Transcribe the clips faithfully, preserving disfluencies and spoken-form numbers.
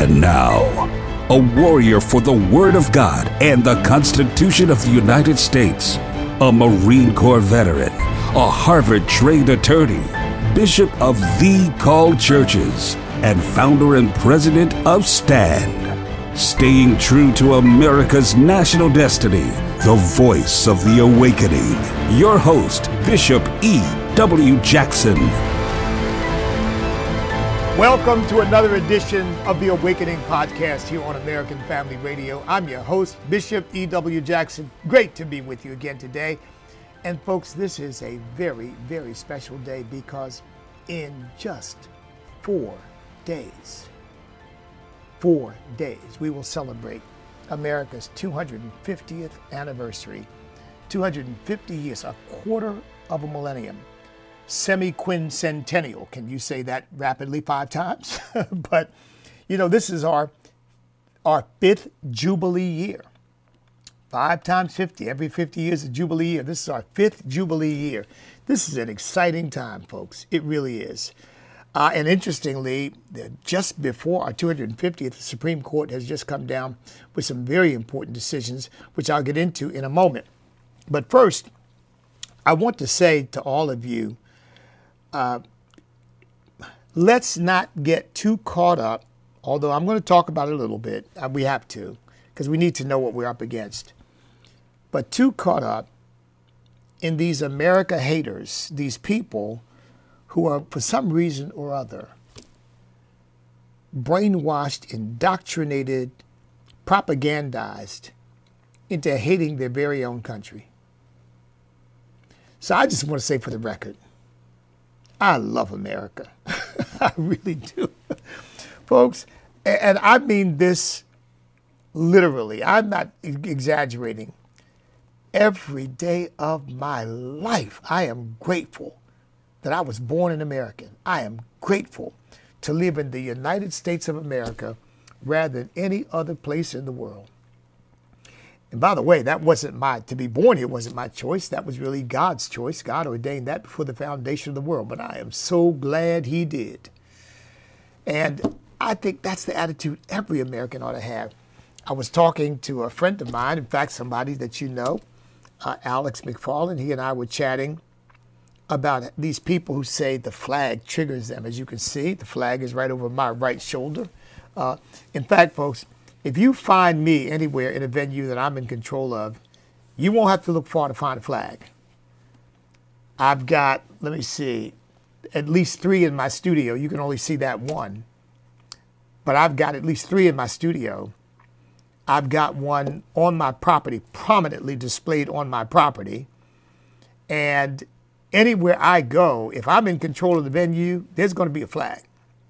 And now, a warrior for the Word of God and the Constitution of the United States, a Marine Corps veteran, a Harvard-trained attorney, Bishop of The Called Churches, and founder and president of STAND. Staying true to America's national destiny, the voice of the awakening. Your host, Bishop E W Jackson. Welcome to another edition of the Awakening Podcast here on American Family Radio. I'm your host, Bishop E W Jackson. Great to be with you again today. And folks, this is a very, very special day because in just four days, four days, we will celebrate America's two hundred fiftieth anniversary. two hundred fifty years, a quarter of a millennium. Semi-quincentennial. Can you say that rapidly five times? But, you know, this is our, our fifth Jubilee year. Five times fifty. Every fifty years a Jubilee year. This is our fifth Jubilee year. This is an exciting time, folks. It really is. Uh, and interestingly, just before our two hundred fiftieth, the Supreme Court has just come down with some very important decisions, which I'll get into in a moment. But first, I want to say to all of you, uh, let's not get too caught up, although I'm going to talk about it a little bit. Uh, we have to, because we need to know what we're up against. But too caught up in these America haters, these people who are, for some reason or other, brainwashed, indoctrinated, propagandized into hating their very own country. So I just want to say for the record, I love America. I really do. Folks, and I mean this literally. I'm not exaggerating. Every day of my life, I am grateful that I was born an American. I am grateful to live in the United States of America rather than any other place in the world. And by the way, that wasn't my, to be born here wasn't my choice. That was really God's choice. God ordained that before the foundation of the world. But I am so glad he did. And I think that's the attitude every American ought to have. I was talking to a friend of mine, in fact, somebody that you know, uh, Alex McFarland. He and I were chatting about these people who say the flag triggers them. As you can see, the flag is right over my right shoulder. Uh, in fact, folks, if you find me anywhere in a venue that I'm in control of, you won't have to look far to find a flag. I've got, let me see, at least three in my studio. You can only see that one. But I've got at least three in my studio. I've got one on my property, prominently displayed on my property. And anywhere I go, if I'm in control of the venue, there's going to be a flag.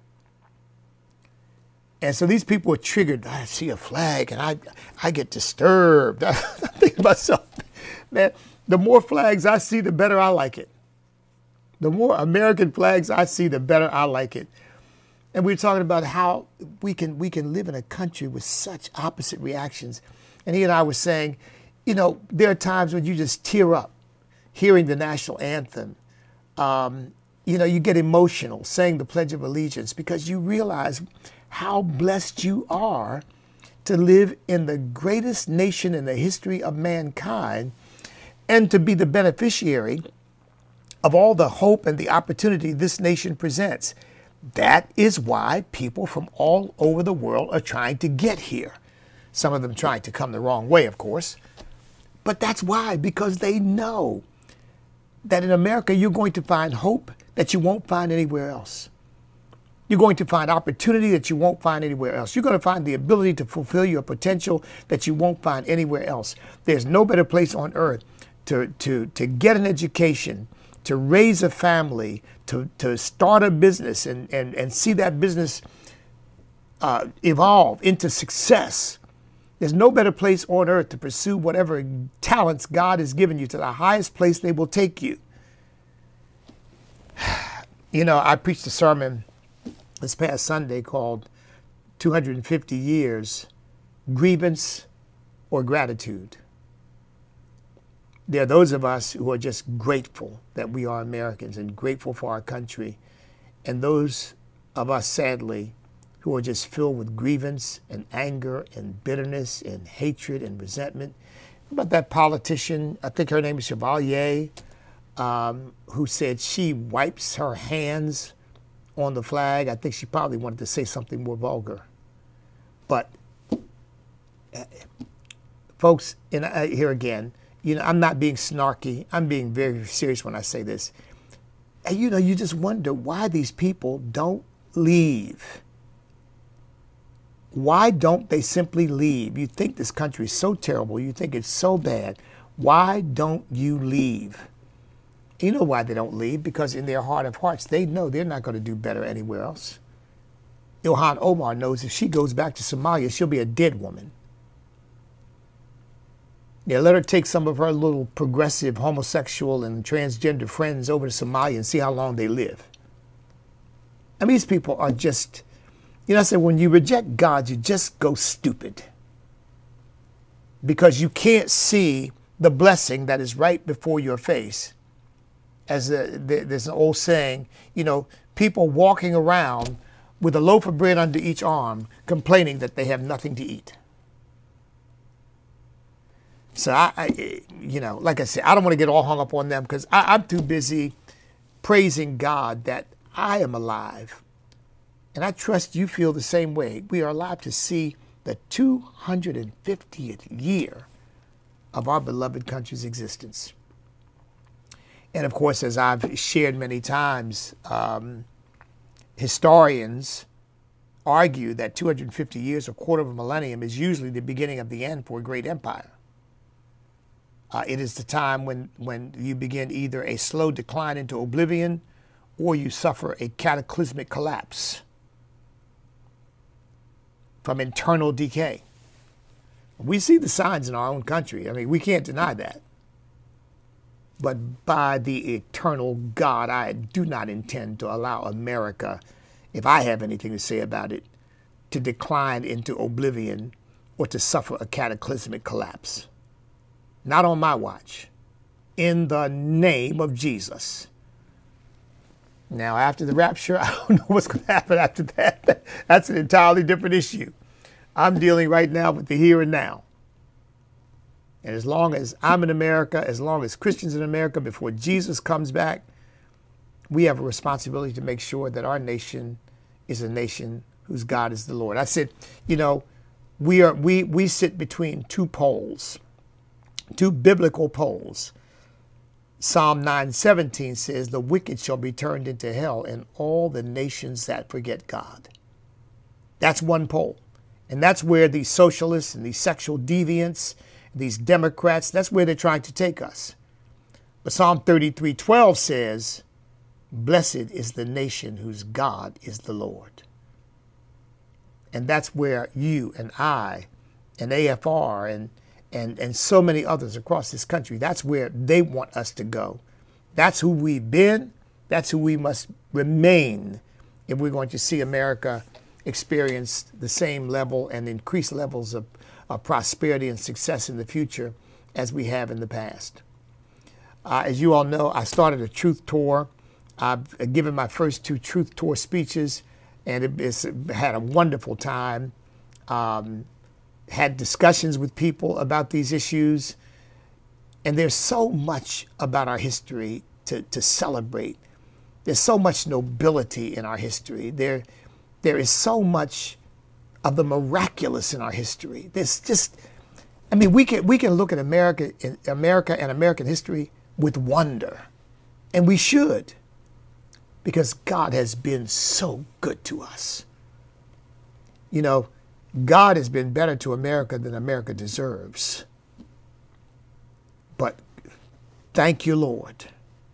And so these people are triggered. I see a flag and I I get disturbed. I think to myself, man, the more flags I see, the better I like it. The more American flags I see, the better I like it. And we we're talking about how we can we can live in a country with such opposite reactions. And he and I were saying, you know, there are times when you just tear up hearing the national anthem. Um, you know, you get emotional saying the Pledge of Allegiance because you realize how blessed you are to live in the greatest nation in the history of mankind and to be the beneficiary of all the hope and the opportunity this nation presents. That is why people from all over the world are trying to get here. Some of them trying to come the wrong way, of course. But that's why, because they know that in America you're going to find hope that you won't find anywhere else. You're going to find opportunity that you won't find anywhere else. You're going to find the ability to fulfill your potential that you won't find anywhere else. There's no better place on earth to, to, to get an education, to raise a family, to, to start a business and, and, and see that business uh, evolve into success. There's no better place on earth to pursue whatever talents God has given you to the highest place they will take you. You know, I preached a sermon this past Sunday called two hundred fifty years, Grievance or Gratitude. There are those of us who are just grateful that we are Americans and grateful for our country. And those of us, sadly, who are just filled with grievance and anger and bitterness and hatred and resentment. About that politician, I think her name is Chevalier, um, who said she wipes her hands on the flag. I think she probably wanted to say something more vulgar. But, uh, folks, and uh, here again, you know, I'm not being snarky. I'm being very serious when I say this. And, you know, you just wonder why these people don't leave. Why don't they simply leave? You think this country is so terrible. You think it's so bad. Why don't you leave? You know why they don't leave? Because in their heart of hearts, they know they're not going to do better anywhere else. Ilhan Omar knows if she goes back to Somalia, she'll be a dead woman. Yeah, let her take some of her little progressive homosexual and transgender friends over to Somalia and see how long they live. I mean, these people are just... You know, I said, when you reject God, you just go stupid because you can't see the blessing that is right before your face. As a, there's an old saying, you know, people walking around with a loaf of bread under each arm, complaining that they have nothing to eat. So, I, I you know, like I said, I don't want to get all hung up on them because I'm too busy praising God that I am alive. And I trust you feel the same way. We are alive to see the two hundred fiftieth year of our beloved country's existence. And of course, as I've shared many times, um, historians argue that two hundred fifty years, a quarter of a millennium, is usually the beginning of the end for a great empire. Uh, it is the time when, when you begin either a slow decline into oblivion or you suffer a cataclysmic collapse from internal decay. We see the signs in our own country. I mean, we can't deny that. But by the eternal God, I do not intend to allow America, if I have anything to say about it, to decline into oblivion or to suffer a cataclysmic collapse. Not on my watch. In the name of Jesus. Now, after the rapture, I don't know what's going to happen after that. That's an entirely different issue. I'm dealing right now with the here and now. And as long as I'm in America, as long as Christians in America, before Jesus comes back, we have a responsibility to make sure that our nation is a nation whose God is the Lord. I said, you know, we are we we sit between two poles, two biblical poles. Psalm nine seventeen says, the wicked shall be turned into hell and all the nations that forget God. That's one pole. And that's where these socialists and these sexual deviants, these Democrats, that's where they're trying to take us. But Psalm thirty-three twelve says, blessed is the nation whose God is the Lord. And that's where you and I and A F R and And, and so many others across this country, that's where they want us to go. That's who we've been. That's who we must remain if we're going to see America experience the same level and increased levels of, of prosperity and success in the future as we have in the past. Uh, as you all know, I started a truth tour. I've given my first two truth tour speeches, and it, it's had a wonderful time. Um, had discussions with people about these issues. And there's so much about our history to, to celebrate. There's so much nobility in our history. There, there is so much of the miraculous in our history. There's just, I mean, we can, we can look at America, America and American history with wonder. And we should, because God has been so good to us. You know, God has been better to America than America deserves. But thank you, Lord.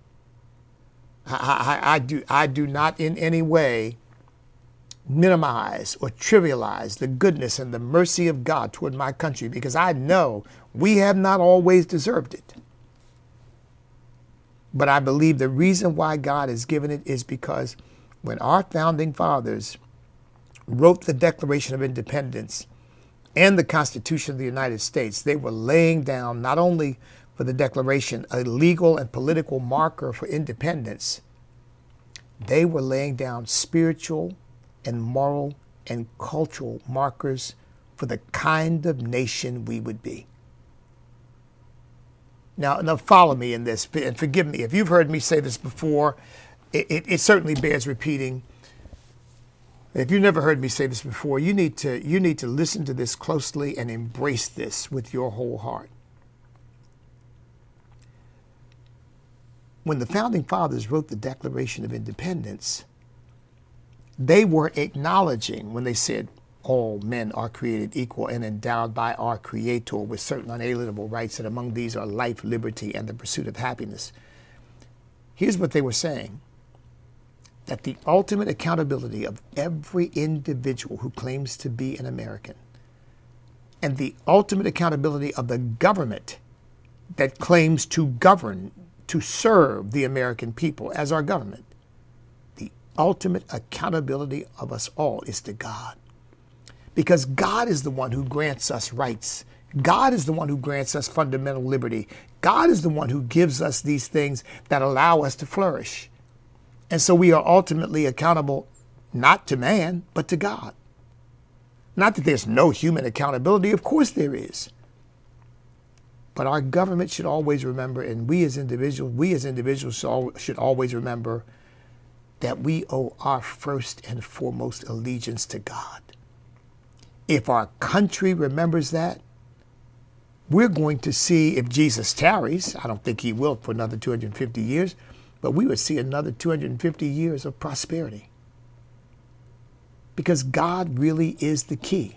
I, I, I, do, I do not in any way minimize or trivialize the goodness and the mercy of God toward my country, because I know we have not always deserved it. But I believe the reason why God has given it is because when our founding fathers wrote the Declaration of Independence and the Constitution of the United States, they were laying down not only for the Declaration a legal and political marker for independence, they were laying down spiritual and moral and cultural markers for the kind of nation we would be. Now, now follow me in this, and forgive me. If you've heard me say this before, it, it, it certainly bears repeating. If you've never heard me say this before, you need to, you need to listen to this closely and embrace this with your whole heart. When the Founding Fathers wrote the Declaration of Independence, they were acknowledging when they said, all men are created equal and endowed by our Creator with certain unalienable rights, and among these are life, liberty, and the pursuit of happiness. Here's what they were saying: that the ultimate accountability of every individual who claims to be an American, and the ultimate accountability of the government that claims to govern, to serve the American people as our government, the ultimate accountability of us all is to God. Because God is the one who grants us rights. God is the one who grants us fundamental liberty. God is the one who gives us these things that allow us to flourish. And so we are ultimately accountable not to man, but to God. Not that there's no human accountability. Of course there is. But our government should always remember, and we as individuals, we as individuals should always remember that we owe our first and foremost allegiance to God. If our country remembers that, we're going to see, if Jesus tarries, I don't think he will for another two hundred fifty years, but we would see another two hundred fifty years of prosperity. Because God really is the key.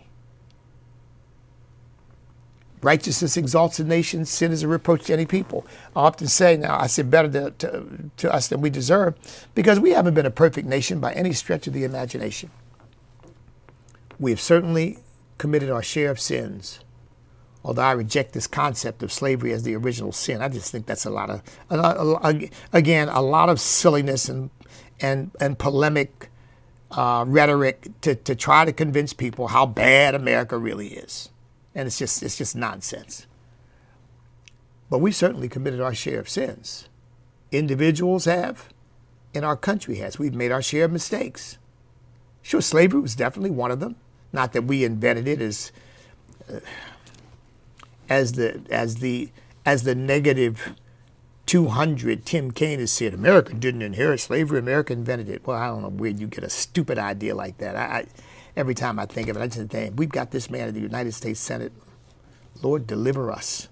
Righteousness exalts a nation, sin is a reproach to any people. I often say, now I say better to, to, to us than we deserve, because we haven't been a perfect nation by any stretch of the imagination. We have certainly committed our share of sins, although I reject this concept of slavery as the original sin. I just think that's a lot of, a lot, again, a lot of silliness and and and polemic uh, rhetoric to, to try to convince people how bad America really is. And it's just, it's just nonsense. But we certainly committed our share of sins. Individuals have, and our country has. We've made our share of mistakes. Sure, slavery was definitely one of them. Not that we invented it as uh, as the as the as the negative two hundred Tim Kaine has said. America didn't inherit slavery. America invented it. Well, I don't know where you get a stupid idea like that. I, I every time I think of it, I just think we've got this man in the United States Senate. Lord, deliver us.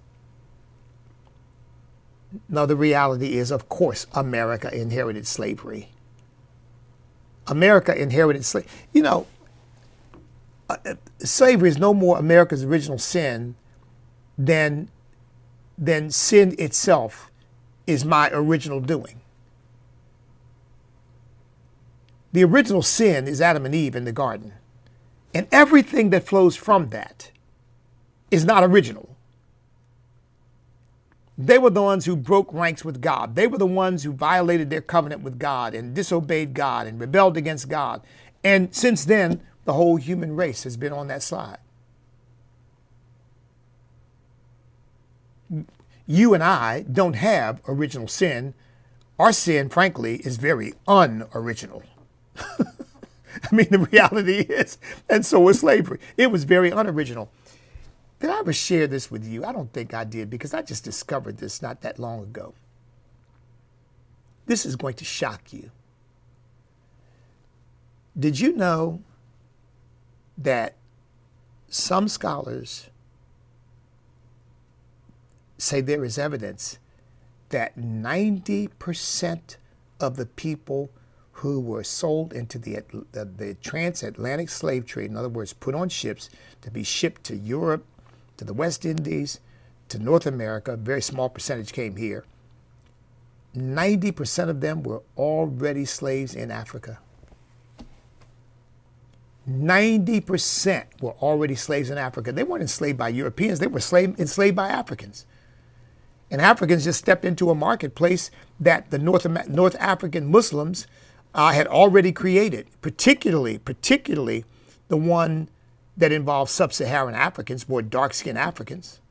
No, the reality is, of course, America inherited slavery. America inherited slavery. You know, uh, slavery is no more America's original sin than, than sin itself is my original doing. The original sin is Adam and Eve in the garden. And everything that flows from that is not original. They were the ones who broke ranks with God. They were the ones who violated their covenant with God and disobeyed God and rebelled against God. And since then, the whole human race has been on that slide. You and I don't have original sin. Our sin, frankly, is very unoriginal. I mean, the reality is, and so was slavery. It was very unoriginal. Did I ever share this with you? I don't think I did, because I just discovered this not that long ago. This is going to shock you. Did you know that some scholars say there is evidence that ninety percent of the people who were sold into the, the, the transatlantic slave trade, in other words, put on ships to be shipped to Europe, to the West Indies, to North America, a very small percentage came here, ninety percent of them were already slaves in Africa. ninety percent were already slaves in Africa. They weren't enslaved by Europeans, they were slave, enslaved by Africans. And Africans just stepped into a marketplace that the North, North African Muslims uh, had already created, particularly, particularly the one that involved sub-Saharan Africans, more dark-skinned Africans.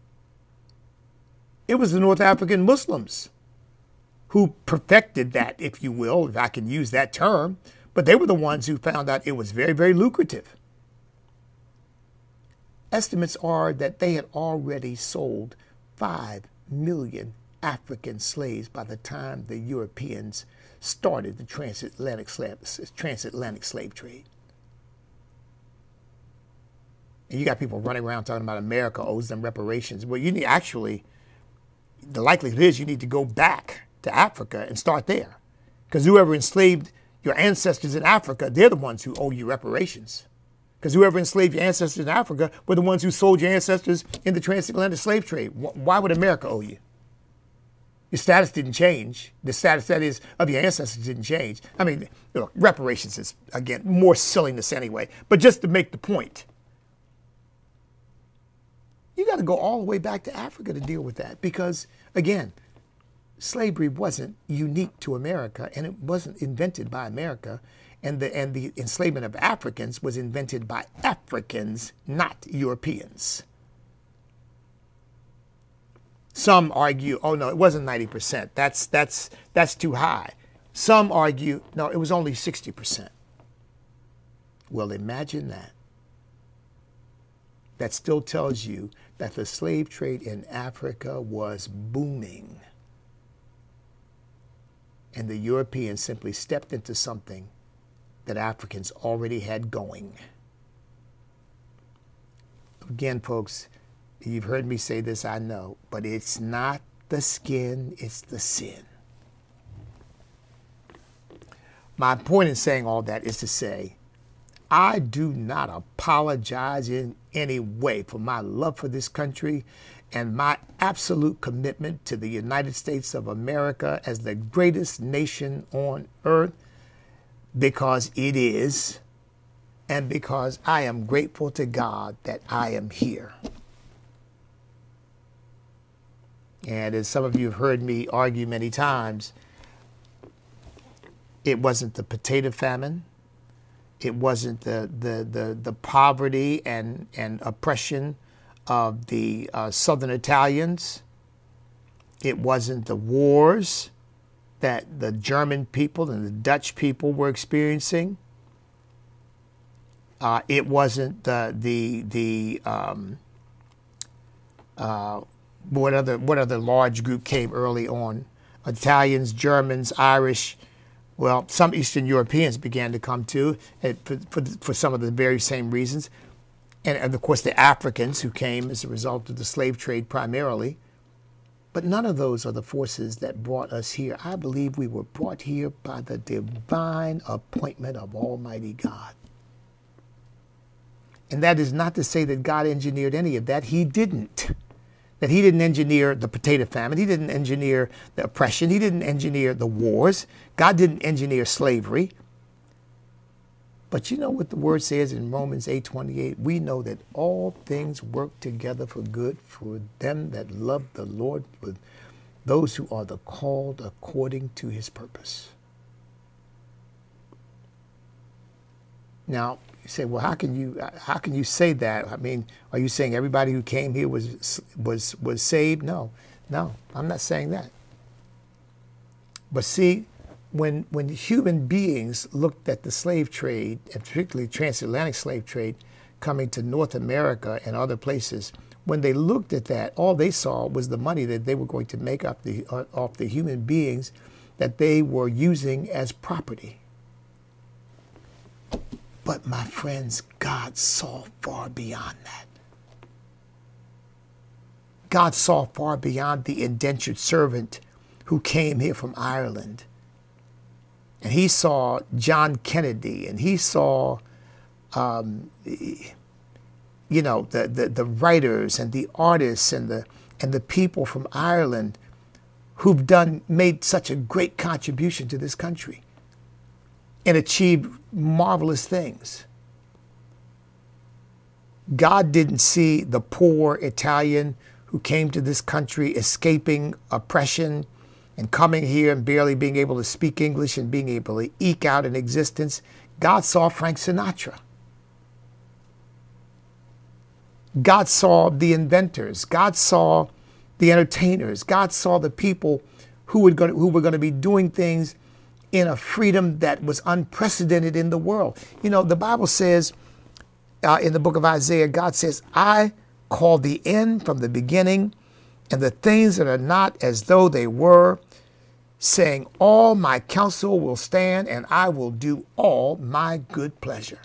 It was the North African Muslims who perfected that, if you will, if I can use that term, But they were the ones who found out it was very, very lucrative. Estimates are that they had already sold five million African slaves by the time the Europeans started the transatlantic slave, transatlantic slave trade. And you got people running around talking about America owes them reparations. Well, you need actually, the likelihood is you need to go back to Africa and start there. Because whoever enslaved your ancestors in Africa, they're the ones who owe you reparations. Because whoever enslaved your ancestors in Africa were the ones who sold your ancestors in the transatlantic slave trade. Why would America owe you? Your status didn't change. The status, that is, of your ancestors didn't change. I mean, look, reparations is, again, more silliness anyway. But just to make the point, you got to go all the way back to Africa to deal with that. Because, again, slavery wasn't unique to America, and it wasn't invented by America. And the, and the enslavement of Africans was invented by Africans, not Europeans. Some argue, oh no, it wasn't ninety percent. That's, that's, that's too high. Some argue, no, it was only sixty percent. Well, imagine that. That still tells you that the slave trade in Africa was booming. And the Europeans simply stepped into something that Africans already had going. Again, folks, you've heard me say this, I know, but it's not the skin, it's the sin. My point in saying all that is to say, I do not apologize in any way for my love for this country and my absolute commitment to the United States of America as the greatest nation on earth, because it is, and because I am grateful to God that I am here. And as some of you have heard me argue many times, it wasn't the potato famine. It wasn't the, the, the, the poverty and, and oppression of the uh, Southern Italians. It wasn't the wars that the German people and the Dutch people were experiencing. Uh, it wasn't the the the um, uh, what other what other large group came early on? Italians, Germans, Irish. Well, some Eastern Europeans began to come too, for, for, for some of the very same reasons, and, and of course the Africans who came as a result of the slave trade primarily. But none of those are the forces that brought us here. I believe we were brought here by the divine appointment of Almighty God. And that is not to say that God engineered any of that. He didn't. That he didn't engineer the potato famine. He didn't engineer the oppression. He didn't engineer the wars. God didn't engineer slavery. But you know what the word says in Romans eight twenty-eight? We know that all things work together for good for them that love the Lord, for those who are the called according to his purpose. Now, you say, well, how can you how can you say that? I mean, are you saying everybody who came here was was was saved? No, no, I'm not saying that. But see, when when human beings looked at the slave trade, and particularly transatlantic slave trade, coming to North America and other places, when they looked at that, all they saw was the money that they were going to make off the off the human beings that they were using as property. But my friends, God saw far beyond that. God saw far beyond the indentured servant who came here from Ireland. And he saw John Kennedy, and he saw, um, you know, the, the, the writers and the artists and the, and the people from Ireland who've done, made such a great contribution to this country and achieved marvelous things. God didn't see the poor Italian who came to this country escaping oppression and coming here and barely being able to speak English and being able to eke out an existence. God saw Frank Sinatra. God saw the inventors. God saw the entertainers. God saw the people who were going to, who were going to be doing things in a freedom that was unprecedented in the world. You know, the Bible says uh, in the book of Isaiah, God says, I call the end from the beginning, and the things that are not as though they were, saying, all my counsel will stand, and I will do all my good pleasure.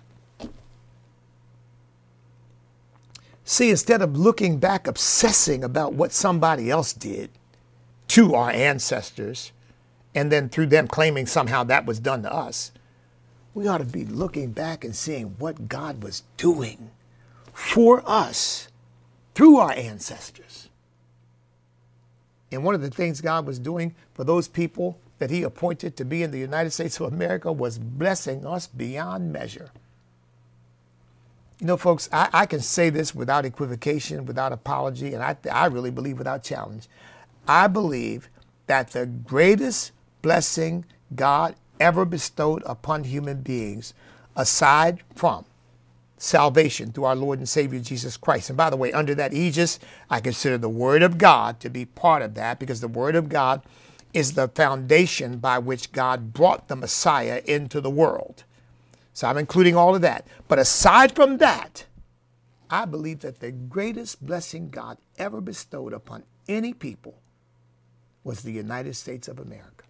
See, instead of looking back, obsessing about what somebody else did to our ancestors, and then through them claiming somehow that was done to us, we ought to be looking back and seeing what God was doing for us through our ancestors. And one of the things God was doing for those people that he appointed to be in the United States of America was blessing us beyond measure. You know, folks, I, I can say this without equivocation, without apology, and I, I really believe without challenge. I believe that the greatest blessing God ever bestowed upon human beings, aside from salvation through our Lord and Savior Jesus Christ. And by the way, under that aegis, I consider the Word of God to be part of that, because the Word of God is the foundation by which God brought the Messiah into the world. So I'm including all of that. But aside from that, I believe that the greatest blessing God ever bestowed upon any people was the United States of America.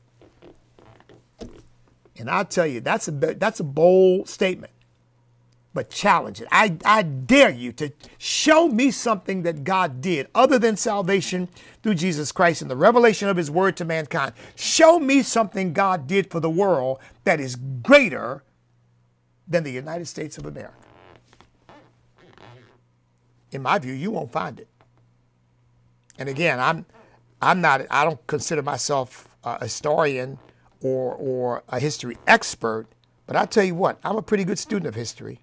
And I'll tell you, that's a, that's a bold statement, but challenge it. I, I dare you to show me something that God did other than salvation through Jesus Christ and the revelation of his word to mankind. Show me something God did for the world that is greater than the United States of America. In my view, you won't find it. And again, I'm, I'm not, I don't consider myself a historian or, or a history expert, but I'll tell you what, I'm a pretty good student of history.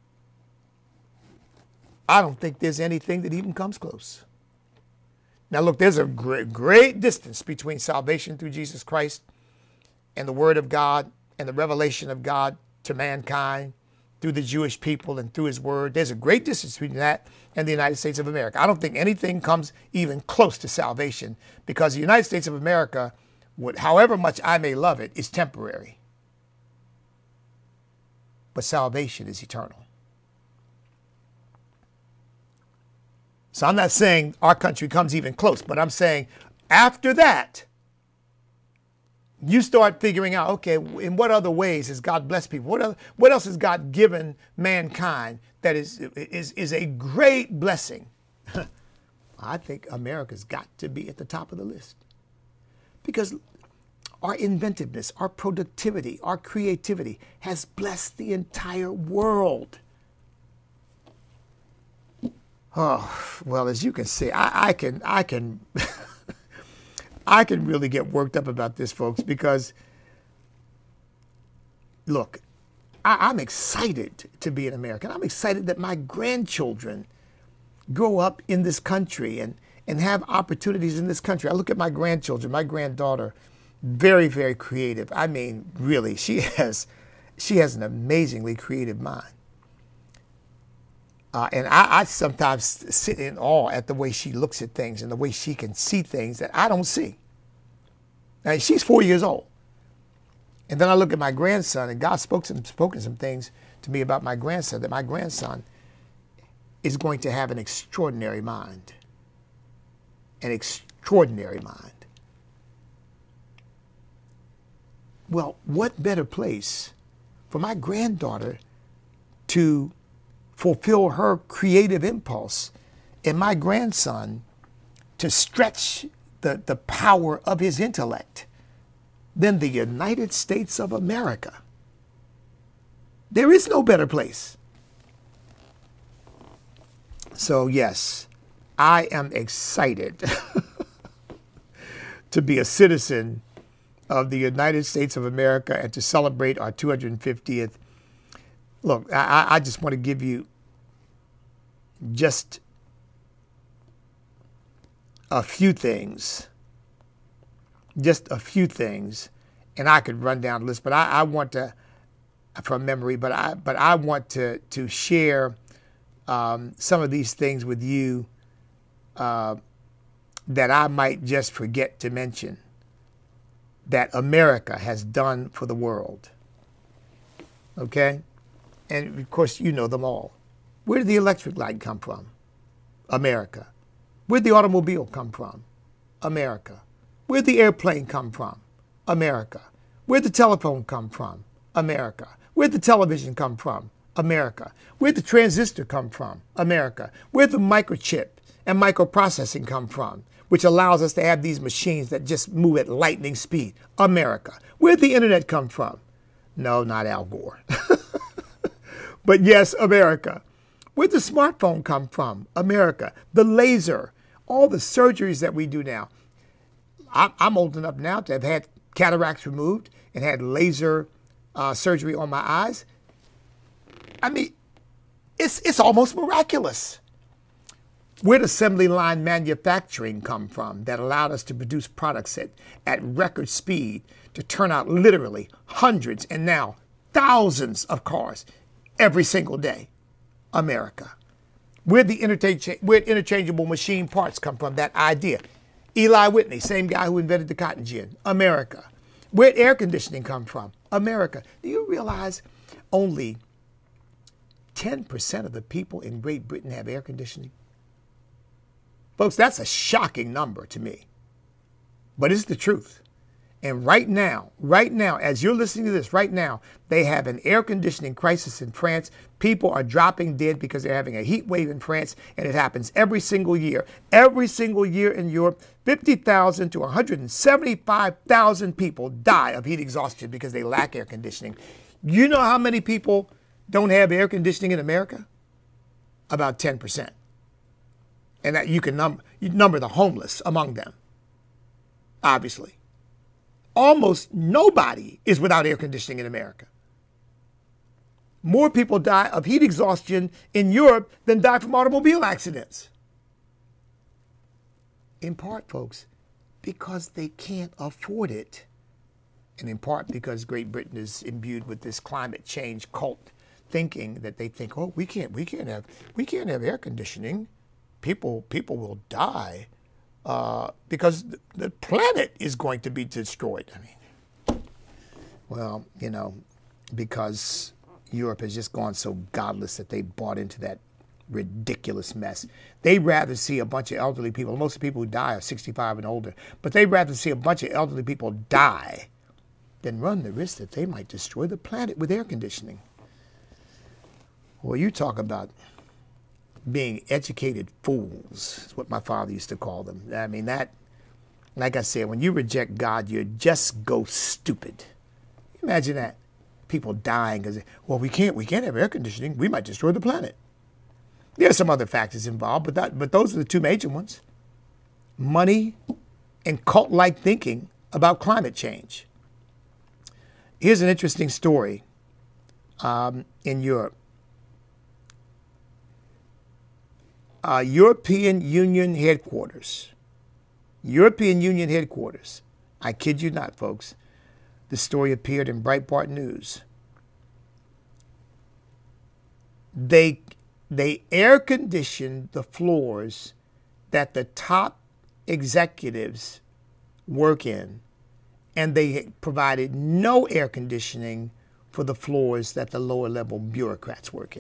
I don't think there's anything that even comes close. Now look, there's a great, great distance between salvation through Jesus Christ and the Word of God and the revelation of God to mankind through the Jewish people and through his word. There's a great distance between that and the United States of America. I don't think anything comes even close to salvation, because the United States of America, would, however much I may love it, is temporary. But salvation is eternal. So I'm not saying our country comes even close, but I'm saying after that, you start figuring out, okay, in what other ways has God blessed people? What, other, what else has God given mankind that is, is, is a great blessing? I think America's got to be at the top of the list. Because our inventiveness, our productivity, our creativity has blessed the entire world. Oh, well, as you can see, I, I can, I can... I can really get worked up about this, folks, because, look, I, I'm excited to be an American. I'm excited that my grandchildren grow up in this country and, and have opportunities in this country. I look at my grandchildren, my granddaughter, very, very creative. I mean, really, she has, she has an amazingly creative mind. Uh, and I, I sometimes sit in awe at the way she looks at things and the way she can see things that I don't see. Now, she's four years old. And then I look at my grandson, and God spoke some, spoken some things to me about my grandson, that my grandson is going to have an extraordinary mind. An extraordinary mind. Well, what better place for my granddaughter to fulfill her creative impulse and my grandson to stretch the, the power of his intellect than the United States of America? There is no better place. So yes, I am excited to be a citizen of the United States of America and to celebrate our two hundred fiftieth. Look, I, I just want to give you just a few things, just a few things, and I could run down the list, but I, I want to, from memory, but I, but I want to, to share um, some of these things with you uh, that I might just forget to mention. that America has done for the world. Okay? And of course, you know them all. Where did the electric light come from? America. Where did the automobile come from? America. Where did the airplane come from? America. Where did the telephone come from? America. Where did the television come from? America. Where did the transistor come from? America. Where did the microchip and microprocessing come from, which allows us to have these machines that just move at lightning speed? America. Where did the internet come from? No, not Al Gore. But yes, America. Where did the smartphone come from? America. The laser, all the surgeries that we do now. I'm old enough now to have had cataracts removed and had laser uh, surgery on my eyes. I mean, it's, it's almost miraculous. Where did assembly line manufacturing come from that allowed us to produce products at, at record speed to turn out literally hundreds and now thousands of cars every single day? America. Where did the interchange, where did interchangeable machine parts come from? That idea. Eli Whitney, same guy who invented the cotton gin. America. Where did air conditioning come from? America. Do you realize only ten percent of the people in Great Britain have air conditioning? Folks, that's a shocking number to me. But it's the truth. And right now, right now, as you're listening to this, right now, they have an air conditioning crisis in France. People are dropping dead because they're having a heat wave in France, and it happens every single year. Every single year in Europe, fifty thousand to one hundred seventy-five thousand people die of heat exhaustion because they lack air conditioning. You know how many people don't have air conditioning in America? About ten percent. And that you can num- you number the homeless among them, obviously. Almost nobody is without air conditioning in America. More people die of heat exhaustion in Europe than die from automobile accidents. In part, folks, because they can't afford it. And in part because Great Britain is imbued with this climate change cult thinking that they think, oh, we can't, we can't have, we can't have air conditioning. People, people will die. Uh, because the, the planet is going to be destroyed. I mean, well, you know, because Europe has just gone so godless that they bought into that ridiculous mess. They'd rather see a bunch of elderly people. Most of the people who die are sixty-five and older. But they'd rather see a bunch of elderly people die than run the risk that they might destroy the planet with air conditioning. Well, you talk about being educated fools, is what my father used to call them. I mean, that, like I said, when you reject God, you just go stupid. Imagine that. People dying because, well, we can't, we can't have air conditioning. We might destroy the planet. There are some other factors involved, but that, but those are the two major ones. Money and cult-like thinking about climate change. Here's an interesting story um, in Europe. Uh, European Union headquarters. European Union headquarters. I kid you not, folks. The story appeared in Breitbart News. They, they air conditioned the floors that the top executives work in, and they provided no air conditioning for the floors that the lower level bureaucrats work in.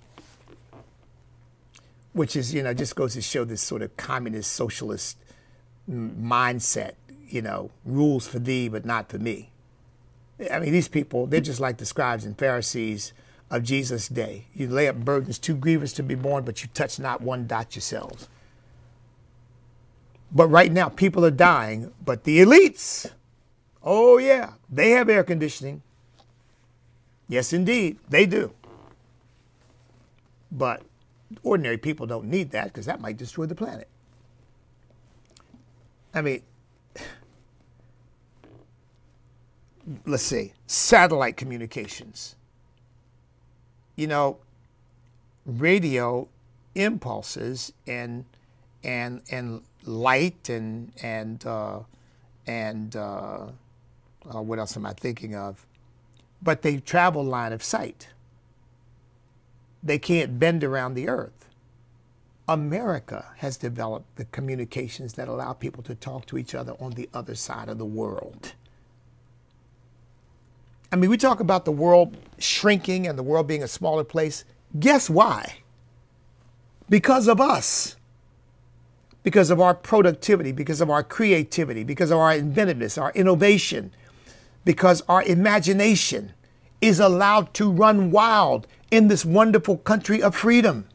Which is, you know, just goes to show this sort of communist, socialist mindset, you know, rules for thee, but not for me. I mean, these people, they're just like the scribes and Pharisees of Jesus' day. You lay up burdens too grievous to be borne, but you touch not one dot yourselves. But right now, people are dying, but the elites, oh yeah, they have air conditioning. Yes, indeed, they do. But ordinary people don't need that because that might destroy the planet. I mean, let's see, satellite communications. You know, radio impulses and and and light and and uh, and uh, uh, what else am I thinking of? But they travel line of sight. They can't bend around the earth. America has developed the communications that allow people to talk to each other on the other side of the world. I mean, we talk about the world shrinking and the world being a smaller place. Guess why? Because of us. Because of our productivity, because of our creativity, because of our inventiveness, our innovation, because our imagination is allowed to run wild in this wonderful country of freedom.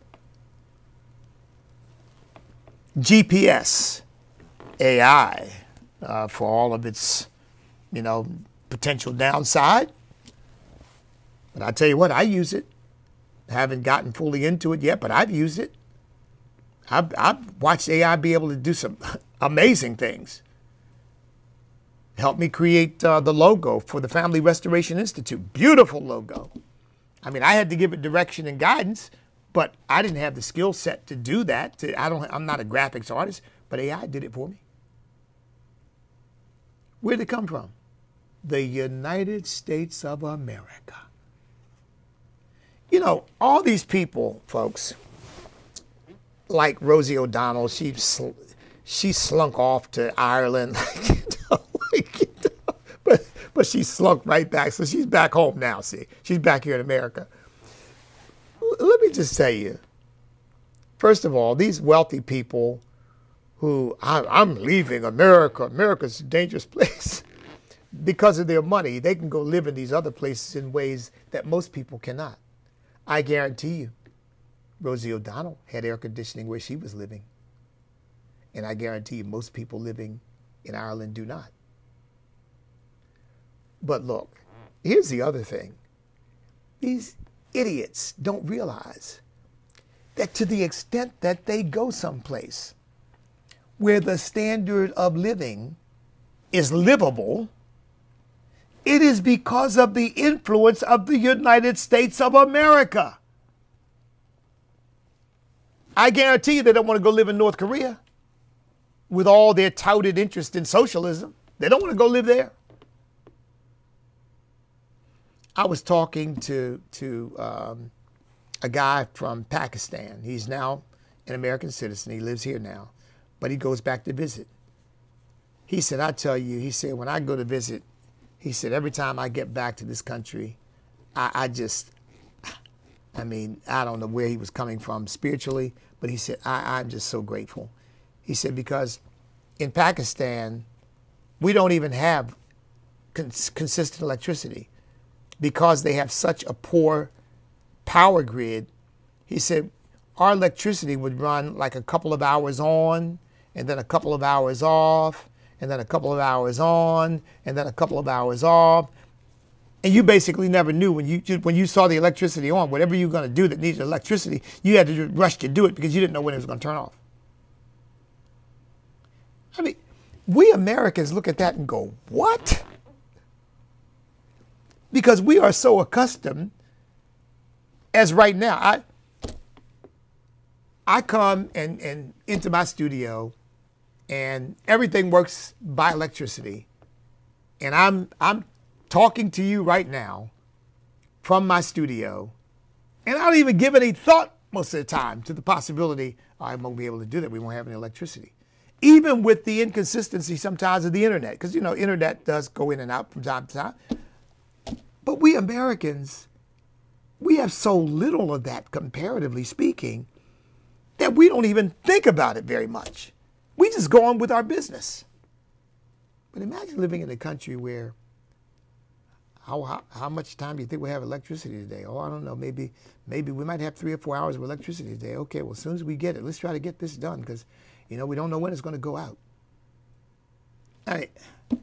G P S, A I, uh, for all of its, you know, potential downside. But I tell you what, I use it. I haven't gotten fully into it yet, but I've used it. I've, I've watched A I be able to do some amazing things. Help me create uh, the logo for the Family Restoration Institute. Beautiful logo. I mean, I had to give it direction and guidance, but I didn't have the skill set to do that. To, I don't, I'm not a graphics artist, but A I did it for me. Where did it come from? The United States of America. You know, all these people, folks, like Rosie O'Donnell, she sl she slunk off to Ireland, like, you know, like, you know, but but she slunk right back. So she's back home now. See, she's back here in America. L let me just tell you. First of all, these wealthy people who I, I'm leaving America. America's a dangerous place. Because of their money, they can go live in these other places in ways that most people cannot. I guarantee you. Rosie O'Donnell had air conditioning where she was living. And I guarantee you most people living in Ireland do not. But look, here's the other thing. These idiots don't realize that to the extent that they go someplace where the standard of living is livable, it is because of the influence of the United States of America. I guarantee you they don't want to go live in North Korea with all their touted interest in socialism. They don't want to go live there. I was talking to, to um, a guy from Pakistan. He's now an American citizen. He lives here now, but he goes back to visit. He said, I tell you, he said, when I go to visit, he said, every time I get back to this country, I, I just... I mean, I don't know where he was coming from spiritually, but he said, I, I'm just so grateful. He said, because in Pakistan, we don't even have cons consistent electricity because they have such a poor power grid. He said, our electricity would run like a couple of hours on, and then a couple of hours off, and then a couple of hours on, and then a couple of hours off. And you basically never knew when you when you saw the electricity on, whatever you were going to do that needed electricity, you had to rush to do it because you didn't know when it was going to turn off. I mean, we Americans look at that and go, what? Because we are so accustomed, as right now, I I come and, and into my studio and everything works by electricity. And I'm I'm talking to you right now from my studio, and I don't even give any thought most of the time to the possibility I won't be able to do that. We won't have any electricity. Even with the inconsistency sometimes of the internet, because, you know, internet does go in and out from time to time. But we Americans, we have so little of that, comparatively speaking, that we don't even think about it very much. We just go on with our business. But imagine living in a country where How, how, how much time do you think we have electricity today? Oh, I don't know. Maybe maybe we might have three or four hours of electricity today. Okay, well, as soon as we get it, let's try to get this done because, you know, we don't know when it's going to go out. I mean,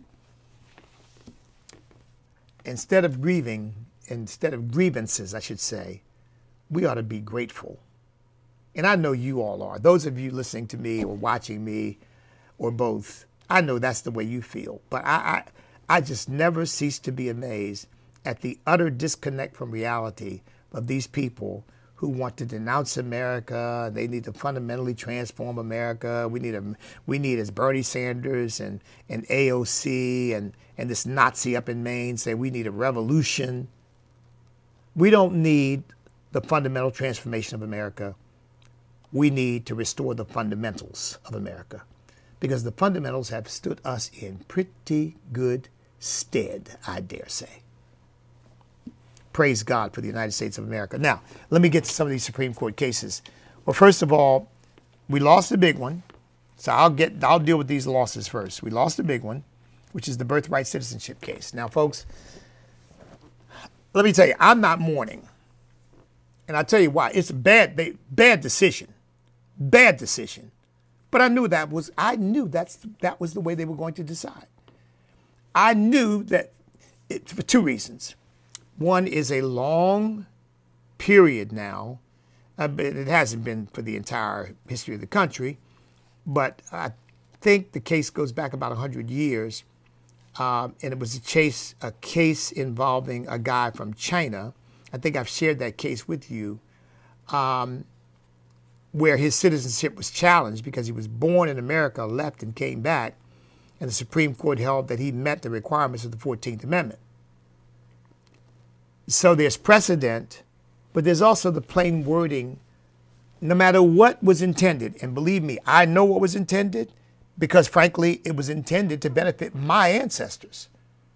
instead of grieving, instead of grievances, I should say, we ought to be grateful. And I know you all are. Those of you listening to me or watching me or both, I know that's the way you feel. But I... I I just never cease to be amazed at the utter disconnect from reality of these people who want to denounce America. They need to fundamentally transform America. We need a, we need, as Bernie Sanders and, and A O C and, and this Nazi up in Maine say, we need a revolution. We don't need the fundamental transformation of America. We need to restore the fundamentals of America, because the fundamentals have stood us in pretty good stead, I dare say. praise God for the United States of America. Now, let me get to some of these Supreme Court cases. Well, first of all, we lost the big one. So I'll get, I'll deal with these losses first. We lost the big one, which is the birthright citizenship case. Now, folks, let me tell you, I'm not mourning. And I'll tell you why. It's a bad, bad decision. Bad decision. But I knew that was, I knew that's, that was the way they were going to decide. I knew that it, for two reasons. One is a long period now. Uh, it hasn't been for the entire history of the country, but I think the case goes back about one hundred years. Um, and it was a case, a case involving a guy from China. I think I've shared that case with you, um, where his citizenship was challenged because he was born in America, left and came back, and the Supreme Court held that he met the requirements of the fourteenth Amendment. So there's precedent, but there's also the plain wording. No matter what was intended, and believe me, I know what was intended, because frankly, it was intended to benefit my ancestors.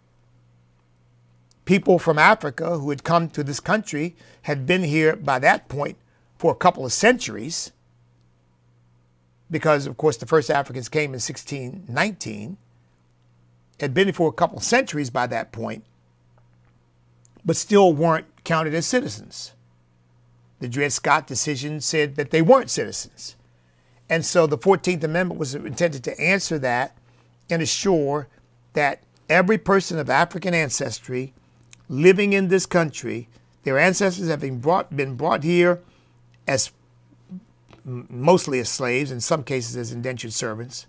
People from Africa who had come to this country had been here by that point for a couple of centuries, because of course the first Africans came in sixteen nineteen, had been here for a couple of centuries by that point, but still weren't counted as citizens. The Dred Scott decision said that they weren't citizens. And so the fourteenth Amendment was intended to answer that and assure that every person of African ancestry living in this country, their ancestors having brought, been brought here as mostly as slaves, in some cases as indentured servants,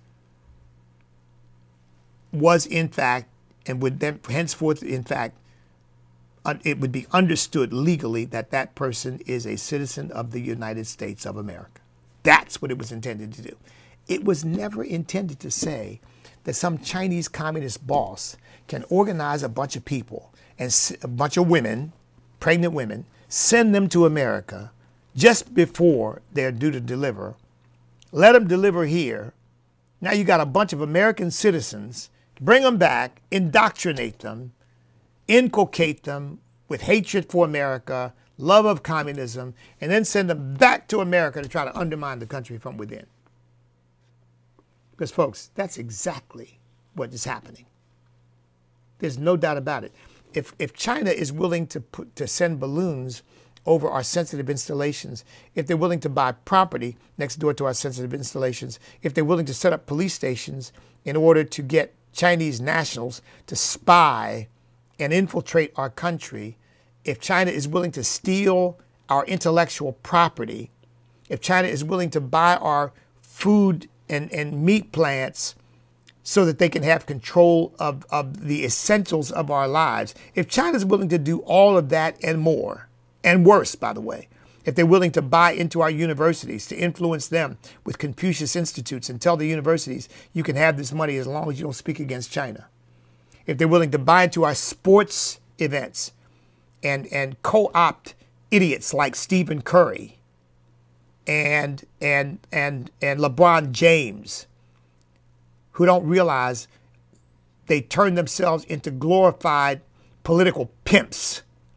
was in fact, and would then henceforth in fact, it would be understood legally that that person is a citizen of the United States of America. That's what it was intended to do. It was never intended to say that some Chinese communist boss can organize a bunch of people and a bunch of women, pregnant women, send them to America just before they're due to deliver, let them deliver here. Now you got a bunch of American citizens, bring them back, indoctrinate them, inculcate them with hatred for America, love of communism, and then send them back to America to try to undermine the country from within. Because, folks, that's exactly what is happening. There's no doubt about it. If, if China is willing to, put, to send balloons over our sensitive installations, if they're willing to buy property next door to our sensitive installations, if they're willing to set up police stations in order to get Chinese nationals to spy and infiltrate our country, if China is willing to steal our intellectual property, if China is willing to buy our food and, and meat plants so that they can have control of, of the essentials of our lives, if China is willing to do all of that and more, and worse, by the way, if they're willing to buy into our universities, to influence them with Confucius Institutes and tell the universities, you can have this money as long as you don't speak against China. If they're willing to buy into our sports events and, and co-opt idiots like Stephen Curry and, and, and, and LeBron James, who don't realize they turn themselves into glorified political pimps.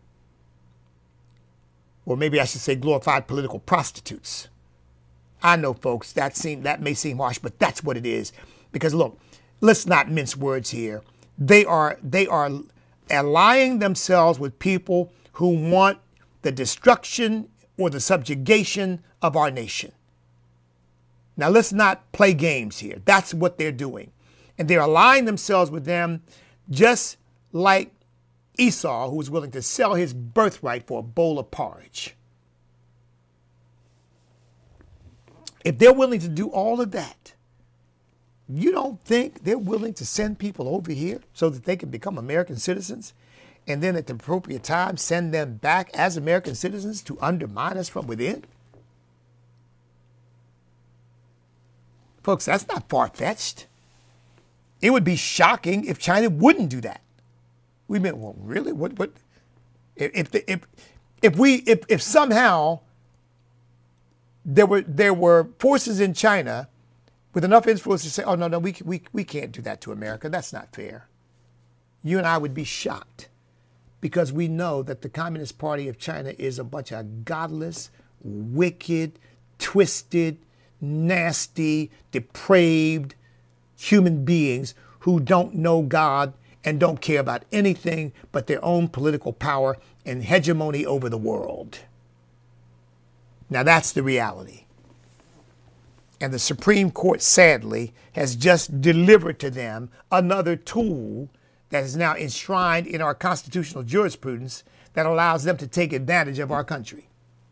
Or maybe I should say glorified political prostitutes. I know, folks, that seem that may seem harsh, but that's what it is. Because look, let's not mince words here. They are they are allying themselves with people who want the destruction or the subjugation of our nation. Now let's not play games here. That's what they're doing. And they're allying themselves with them just like Esau, who was willing to sell his birthright for a bowl of porridge. If they're willing to do all of that, you don't think they're willing to send people over here so that they can become American citizens and then at the appropriate time send them back as American citizens to undermine us from within? Folks, that's not far-fetched. It would be shocking if China wouldn't do that. We meant, well, really? What? What? If if if if we if if somehow there were there were forces in China with enough influence to say, oh no no we we we can't do that to America. That's not fair. You and I would be shocked. because we know that the Communist Party of China is a bunch of godless, wicked, twisted, nasty, depraved human beings who don't know God and don't care about anything but their own political power and hegemony over the world. Now that's the reality. And the Supreme Court, sadly, has just delivered to them another tool that is now enshrined in our constitutional jurisprudence that allows them to take advantage of our country.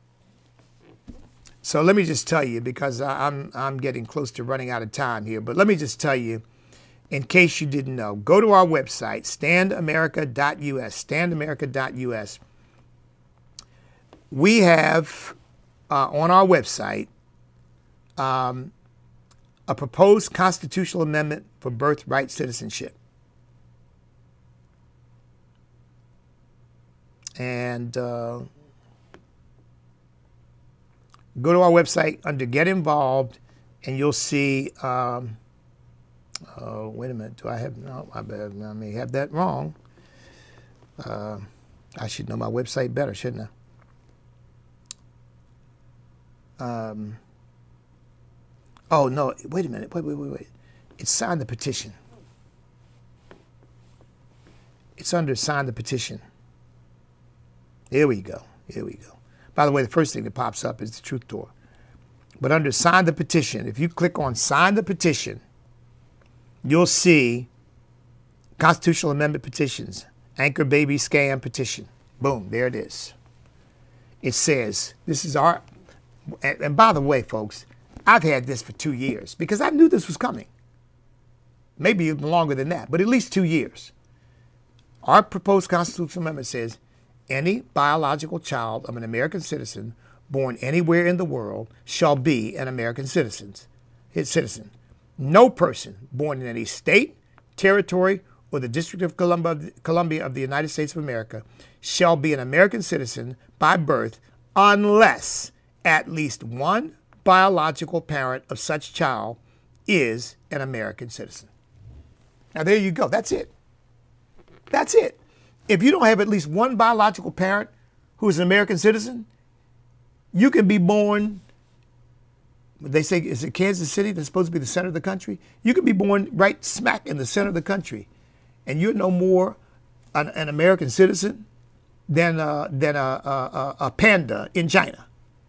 So let me just tell you, because I'm, I'm getting close to running out of time here, but let me just tell you, in case you didn't know, go to our website, stand america dot U S, stand america dot U S. We have uh, on our website um, a proposed constitutional amendment for birthright citizenship. And uh, go to our website under Get Involved, and you'll see, um, oh, wait a minute, do I have, no, I, better, I may have that wrong. Uh, I should know my website better, shouldn't I? Um, oh, no, wait a minute, wait, wait, wait, wait. It's Sign the Petition. It's under Sign the Petition. Here we go. Here we go. By the way, the first thing that pops up is the Truth Tour. But under Sign the Petition, if you click on Sign the Petition, you'll see Constitutional Amendment petitions, Anchor Baby Scam petition. Boom, there it is. It says, this is our, and, and by the way, folks, I've had this for two years because I knew this was coming. Maybe even longer than that, but at least two years. Our proposed constitutional amendment says, any biological child of an American citizen born anywhere in the world shall be an American citizen. His citizen. No person born in any state, territory, or the District of Columbia, Columbia of the United States of America shall be an American citizen by birth unless at least one biological parent of such child is an American citizen. Now there you go. That's it. That's it. If you don't have at least one biological parent who is an American citizen, you can be born, they say, is it Kansas City that's supposed to be the center of the country? You can be born right smack in the center of the country, and you're no more an, an American citizen than, uh, than a, a, a panda in China.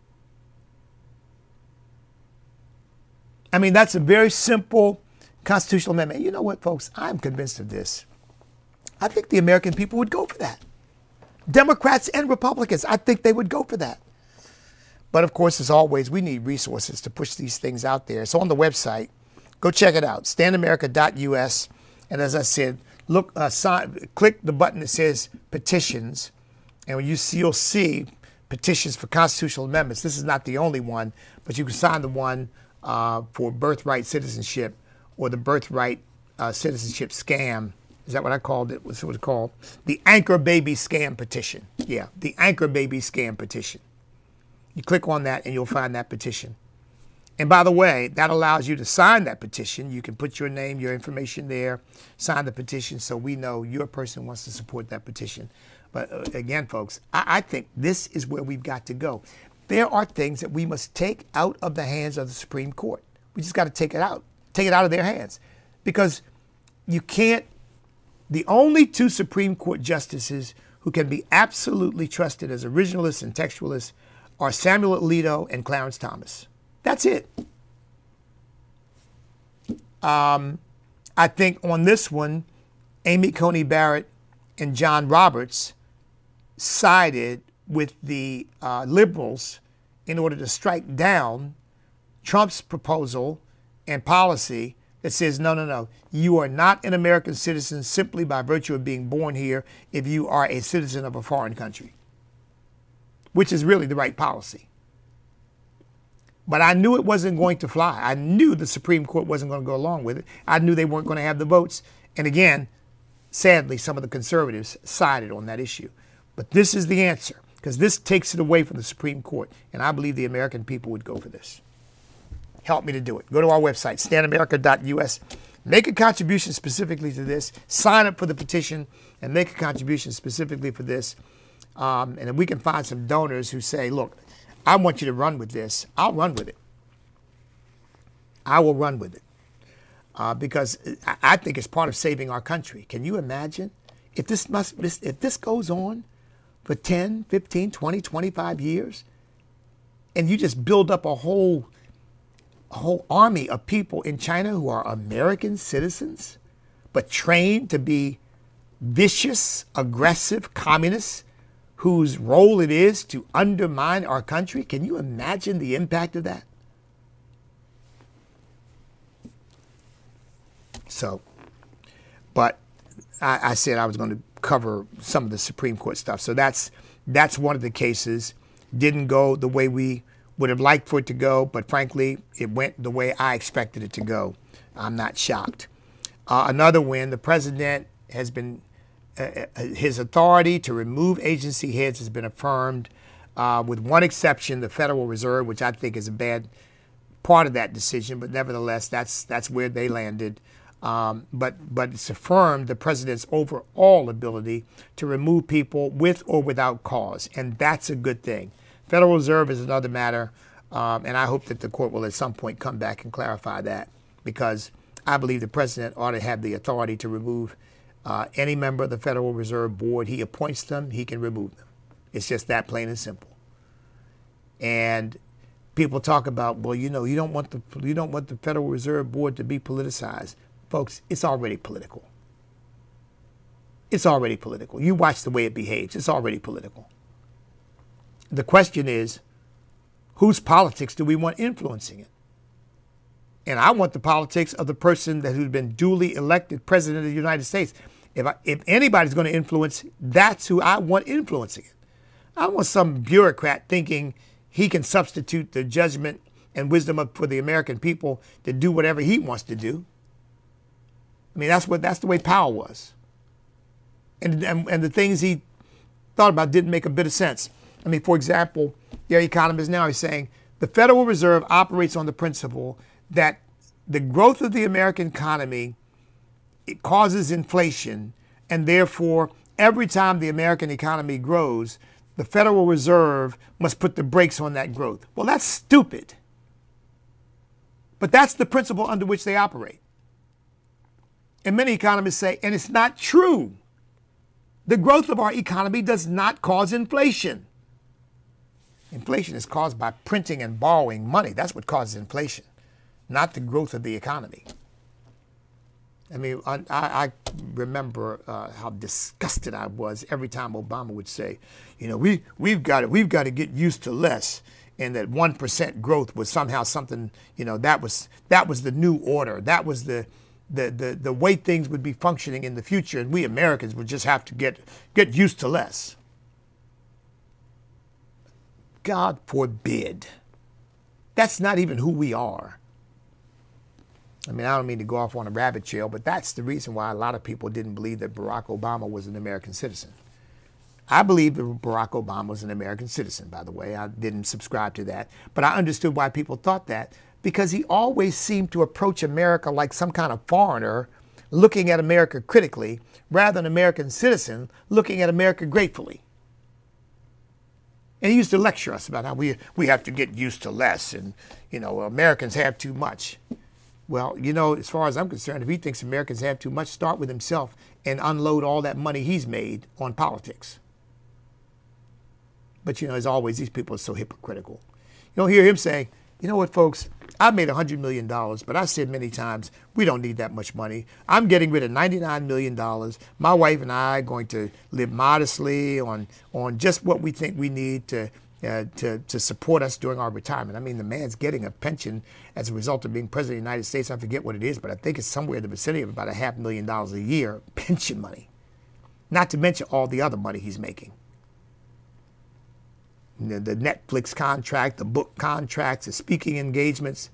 I mean, that's a very simple constitutional amendment. You know what, folks? I'm convinced of this. I think the American people would go for that. Democrats and Republicans, I think they would go for that. But of course, as always, we need resources to push these things out there. So on the website, go check it out, stand america dot U S. And as I said, look, uh, sign, click the button that says petitions. And when you see, you'll see petitions for constitutional amendments. This is not the only one, but you can sign the one uh, for birthright citizenship or the birthright uh, citizenship scam. Is that what I called it? What's it was called? The Anchor Baby Scam Petition. Yeah, the Anchor Baby Scam Petition. You click on that and you'll find that petition. And by the way, that allows you to sign that petition. You can put your name, your information there, sign the petition so we know your person wants to support that petition. But uh, again, folks, I, I think this is where we've got to go. There are things that we must take out of the hands of the Supreme Court. We just got to take it out, take it out of their hands. Because you can't, the only two Supreme Court justices who can be absolutely trusted as originalists and textualists are Samuel Alito and Clarence Thomas. That's it. Um, I think on this one, Amy Coney Barrett and John Roberts sided with the uh, liberals in order to strike down Trump's proposal and policy that says, no, no, no, you are not an American citizen simply by virtue of being born here if you are a citizen of a foreign country, which is really the right policy. But I knew it wasn't going to fly. I knew the Supreme Court wasn't going to go along with it. I knew they weren't going to have the votes. And again, sadly, some of the conservatives sided on that issue. But this is the answer, because this takes it away from the Supreme Court. And I believe the American people would go for this. Help me to do it. Go to our website, stand america dot U S. make a contribution specifically to this, sign up for the petition and make a contribution specifically for this. Um, and if we can find some donors who say, look, I want you to run with this, I'll run with it. I will run with it. Uh, because I think it's part of saving our country. Can you imagine if this must if this goes on for ten, fifteen, twenty, twenty-five years, and you just build up a whole a whole army of people in China who are American citizens, but trained to be vicious, aggressive communists whose role it is to undermine our country? Can you imagine the impact of that? So, but I, I said I was going to cover some of the Supreme Court stuff. So that's that's one of the cases. Didn't go the way we would have liked for it to go, but frankly, it went the way I expected it to go. I'm not shocked. Uh, another win, the president has been, uh, his authority to remove agency heads has been affirmed, uh, with one exception, the Federal Reserve, which I think is a bad part of that decision, but nevertheless, that's that's where they landed. Um, but but it's affirmed the president's overall ability to remove people with or without cause, and that's a good thing. Federal Reserve is another matter, um, and I hope that the court will at some point come back and clarify that, because I believe the president ought to have the authority to remove uh, any member of the Federal Reserve Board. He appoints them, he can remove them. It's just that plain and simple. And people talk about, well, you know, you don't want the you don't want the Federal Reserve Board to be politicized. Folks, it's already political. It's already political. You watch the way it behaves. It's already political. The question is, whose politics do we want influencing it? And I want the politics of the person that who's been duly elected president of the United States. If, I, if anybody's going to influence, that's who I want influencing it. I want some bureaucrat thinking he can substitute the judgment and wisdom of, for the American people to do whatever he wants to do. I mean, that's what that's the way Powell was. And, and, and the things he thought about didn't make a bit of sense. I mean, for example, their economist now is saying the Federal Reserve operates on the principle that the growth of the American economy, it causes inflation, and therefore every time the American economy grows, the Federal Reserve must put the brakes on that growth. Well, that's stupid. But that's the principle under which they operate. And many economists say, and it's not true. The growth of our economy does not cause inflation. Inflation is caused by printing and borrowing money. That's what causes inflation, not the growth of the economy. I mean, I, I remember uh, how disgusted I was every time Obama would say, you know, we, we've got to, we've got to get used to less, and that one percent growth was somehow something, you know, that was, that was the new order. That was the, the, the, the way things would be functioning in the future, and we Americans would just have to get, get used to less. God forbid. That's not even who we are. I mean, I don't mean to go off on a rabbit trail, but that's the reason why a lot of people didn't believe that Barack Obama was an American citizen. I believe that Barack Obama was an American citizen, by the way. I didn't subscribe to that. But I understood why people thought that, because he always seemed to approach America like some kind of foreigner, looking at America critically, rather than an American citizen looking at America gratefully. And he used to lecture us about how we, we have to get used to less, and, you know, Americans have too much. Well, you know, as far as I'm concerned, if he thinks Americans have too much, start with himself and unload all that money he's made on politics. But, you know, as always, these people are so hypocritical. You don't hear him saying, you know what, folks, I've made one hundred million dollars, but I've said many times, we don't need that much money. I'm getting rid of ninety-nine million dollars. My wife and I are going to live modestly on, on just what we think we need to, uh, to, to support us during our retirement. I mean, the man's getting a pension as a result of being president of the United States. I forget what it is, but I think it's somewhere in the vicinity of about a half million dollars a year pension money, not to mention all the other money he's making. The, the Netflix contract, the book contracts, the speaking engagements.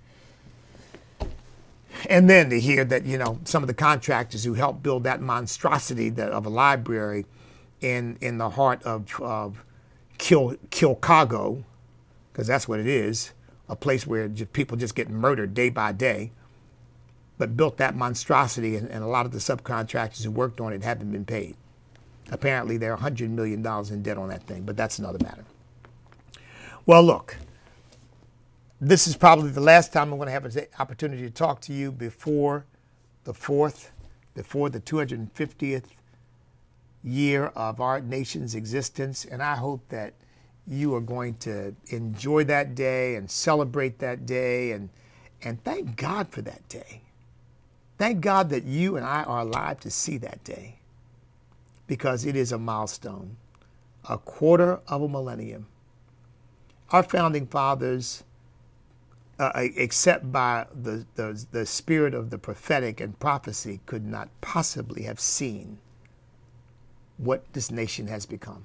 And then to hear that, you know, some of the contractors who helped build that monstrosity that, of a library in, in the heart of, of Kill, Chicago, because that's what it is, a place where just people just get murdered day by day. but built that monstrosity, and, and a lot of the subcontractors who worked on it haven't been paid. Apparently, they're one hundred million dollars in debt on that thing, but that's another matter. Well, look, this is probably the last time I'm going to have an opportunity to talk to you before the fourth, before the two hundred fiftieth year of our nation's existence, and I hope that you are going to enjoy that day and celebrate that day, and and thank God for that day. Thank God that you and I are alive to see that day, because it is a milestone, a quarter of a millennium. Our founding fathers, uh, except by the, the, the spirit of the prophetic and prophecy, could not possibly have seen what this nation has become.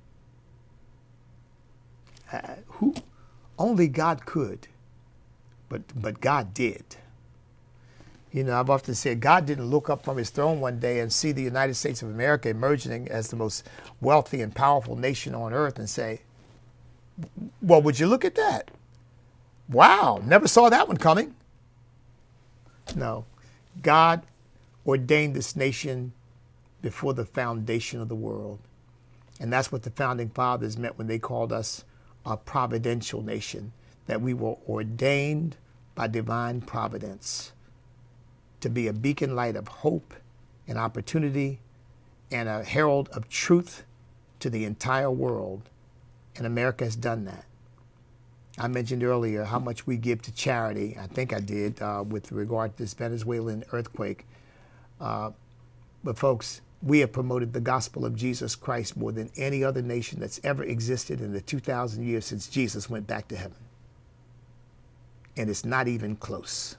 Uh, who? Only God could, but, but God did. You know, I've often said God didn't look up from his throne one day and see the United States of America emerging as the most wealthy and powerful nation on earth and say, well, would you look at that? Wow, never saw that one coming. No, God ordained this nation before the foundation of the world. And that's what the founding fathers meant when they called us a providential nation, that we were ordained by divine providence to be a beacon light of hope and opportunity and a herald of truth to the entire world. And America has done that. I mentioned earlier how much we give to charity. I think I did uh, with regard to this Venezuelan earthquake. Uh, but folks, we have promoted the gospel of Jesus Christ more than any other nation that's ever existed in the two thousand years since Jesus went back to heaven. And it's not even close.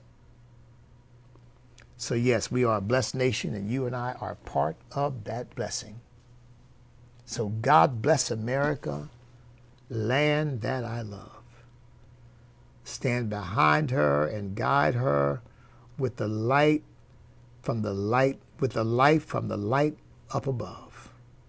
So yes, we are a blessed nation, and you and I are part of that blessing. So God bless America, land that I love. Stand behind her and guide her with the light from the light, with the light from the light up above.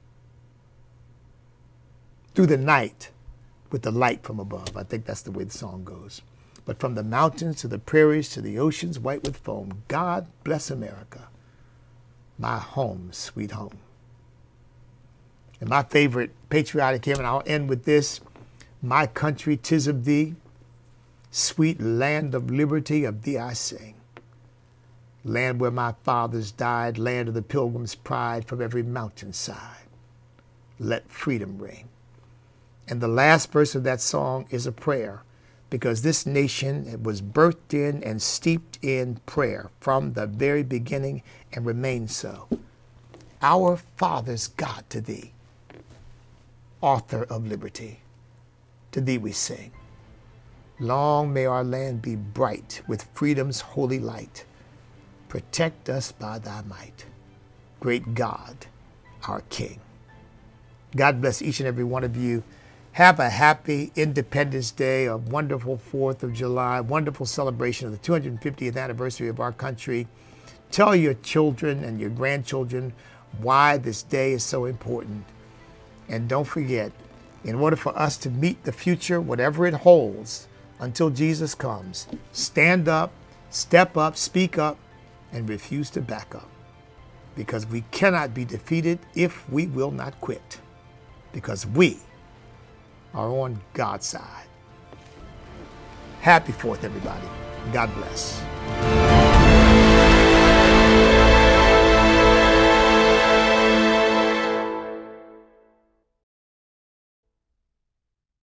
Through the night with the light from above. I think that's the way the song goes. But from the mountains to the prairies to the oceans white with foam, God bless America, my home, sweet home. And my favorite patriotic hymn, and I'll end with this: my country, 'tis of thee, sweet land of liberty, of thee I sing. Land where my fathers died, land of the pilgrim's pride, from every mountainside, let freedom ring. And the last verse of that song is a prayer, because this nation was birthed in and steeped in prayer from the very beginning and remains so. Our fathers, God, to thee, author of liberty, to thee we sing. Long may our land be bright with freedom's holy light. Protect us by thy might, great God, our King. God bless each and every one of you. Have a happy Independence Day, a wonderful fourth of July, wonderful celebration of the two hundred fiftieth anniversary of our country. Tell your children and your grandchildren why this day is so important. And don't forget, in order for us to meet the future, whatever it holds, until Jesus comes, stand up, step up, speak up, and refuse to back up. Because we cannot be defeated if we will not quit. Because we are on God's side. Happy Fourth, everybody. God bless.